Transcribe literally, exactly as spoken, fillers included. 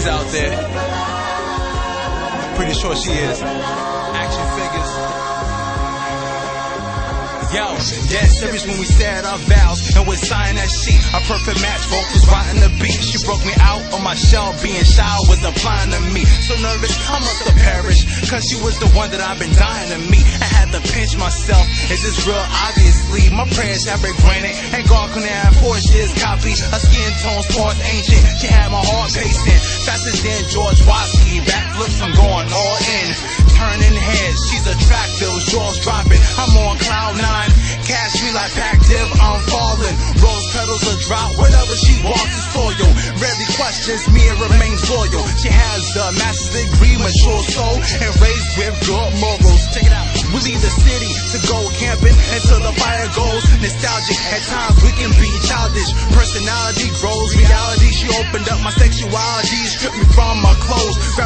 she's out there. Pretty sure she is. Action figures. Yo, dead serious when we said our vows and we signed that sheet. A perfect match, vocals riding the beat. She broke me out on my shell, being shy was applying to me. So nervous, I must have perished, cause she was the one that I've been dying to meet. I had to pinch myself, is this real? Obviously, my prayers have been granted, and God couldn't have forged his copy. Her skin tone was ancient, she had my heart pacing faster than George Watsky. Backflips, I'm going all in, turning heads, she's attractive, jaws dropping, I'm on cloud nine. Cash me like Pactive, I'm falling. Rose petals are drop, wherever she walks is soil. Rarely questions me and remains loyal. She has a master's degree, mature soul, and raised with good morals. Check it out. We leave the city to go camping until the fire goes. Nostalgic, at times we can be childish. Personality grows reality. She opened up my sexuality, stripped me from my clothes.